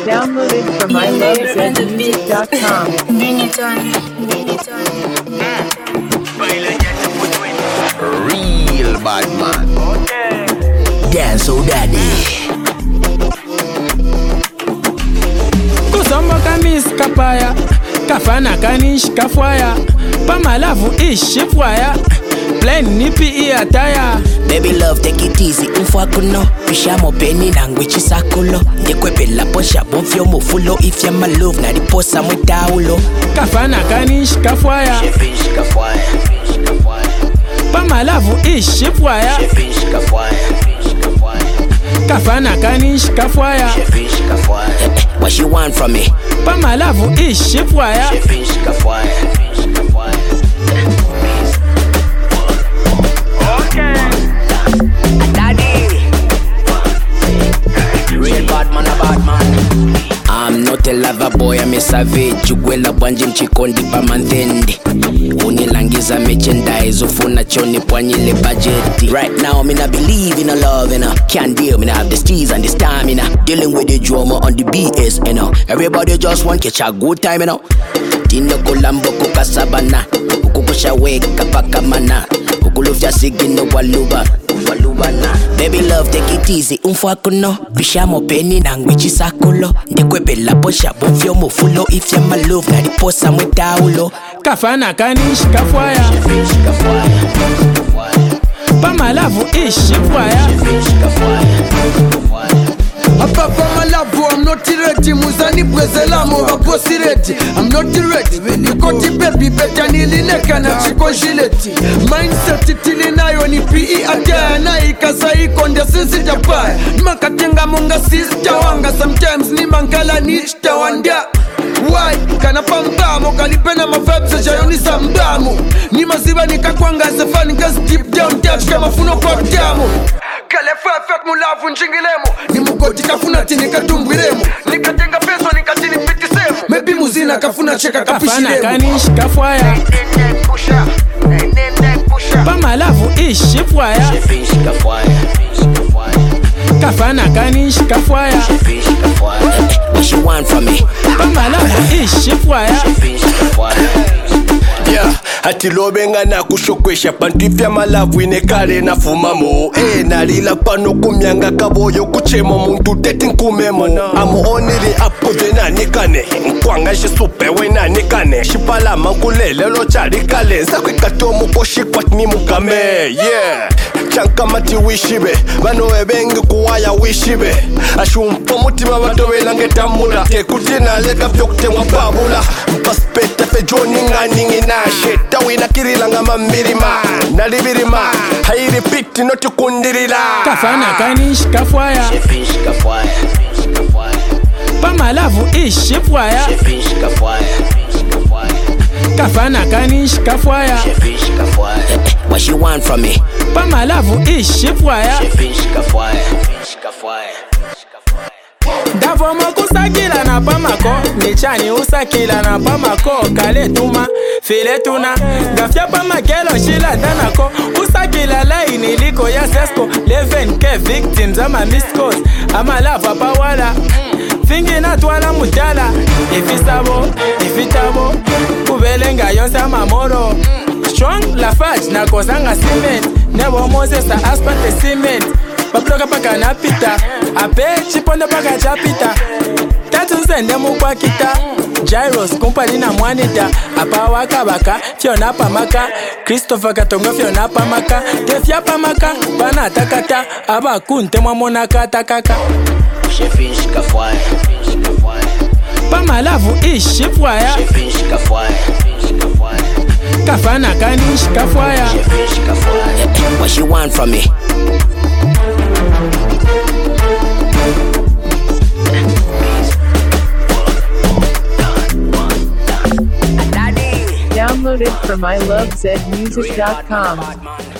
Downloaded from ilovezmusic.com. Bring it on. Real bad man. Dance, oh daddy. Kusombo kamis kapaya, kafana kanish kafwaya, pamalavu ish fwaya, plain nipi iataya. Baby love, take it easy, umfakuno. Pishamo peni nangwichi sakulo. Nyekwepela posha bonfyo mufulo. If ya my love, na riposa mwetaulo. Kafana kanish kafwaya, pamalavu ish fwaya, kafana kanish kafwaya. What she want from me? Pamalavu ish fwaya. I'm not a lover boy, I'm a savage. Ugwela bwanje mchikondi pa manthendi. Unilangiza merchandise, ufuna choni pwanyile budget. Right now, me not believe in a love, you know. Can't deal, me not have the steez and the stamina. Dealing with the drama on the BS, you know. Everybody just want catch a good time, you know. Tino kulambo kukasabana. Ukukusha weka paka mana. Ukulufya sigino waluba. Baby love, take it easy, umfakuno. Bishamo peni nangwichi sakulo. Ndekwepela posha bonfyo mufulo. If ya my love, na riposa mwetaulo. Kafana kanish kafwaya, pamalavu ish fwaya. Papa malavu, I'm not ready. Muzani bwezelamu waposi ready. I'm not ready. Nikoti baby beta nilineka na chiko jileti. Mindset tili nayo ni PE ataya na ikasa ikonde sisi japaya. Makatenga munga sisi wanga. Sometimes ni mankala nishta wanda. Why? Kana pambamo kalipena mafabse jayoni sambamu. Ni maziba nikakwanga sefani kasi deep down touch kama funo kwa damu. Kalefa fek mulavu njingilemo. Ni mugoti kafuna tini katumbwiremo. Nikatenga peso nikatini pitisemo. Maybe muzina kafuna cheka kapishiremo. Kafana kanish kafwaya, pamalavu ish fwaya. Kafana kanish kafwaya, What she want from me? pamalavu ish fwaya. Yeah, hati lobenga na kushokwesha pantifya malavu inekale na fumamo. Nalila pano kumyanga kaboyo kuchemo muntu teti nkumemo. Amuonili apo vena nikane, nkwanga shisupe wena nikane. Shipala mankulele lo charikale, nzakwe katomu koshikwa ni mukame. Yeah, chankamati wishibe, bano ebengi kuwaya wishibe. Ashumpo mutima batowela ngetamula, tekutina leka vyokutengwa babula. Mpaspete fe joni nganingi na sheta wina kirila nga mamirima. Nalibirima, hairi piti noti kundirila. Kafana kanish kafwaya, pamalavu ish fwaya. Kafana kanish kafwaya, What she want from me? pamalavu ish fwaya. Davo kusakila na pamako, nichani usakila na pamako. Kale tuma, file tuna, gafya pamakelo shila danako. Usakila laini liko ya sesko, 11K victims ama missed calls. Ama lava pawala, fingi na twala mutala. Ifisabo, ifitabo, kubelenga yonse amamoro. Strong la fudge na kozanga cement, nebo Moses sa asphalt cement. Paploka paka na pita, ape chiponde paka chapita. Tatu sende mukwa kita, Gyros kumpali na mwanita. Apa waka baka, fiona pamaka. Christopher katonga fiona pamaka. Tefya pamaka, bana takata. Aba kunte mwamona katakaka. Pamalavu ish fwaya, kafana kanish kafwaya. What she want from me? Downloaded from ilovezmusic.com.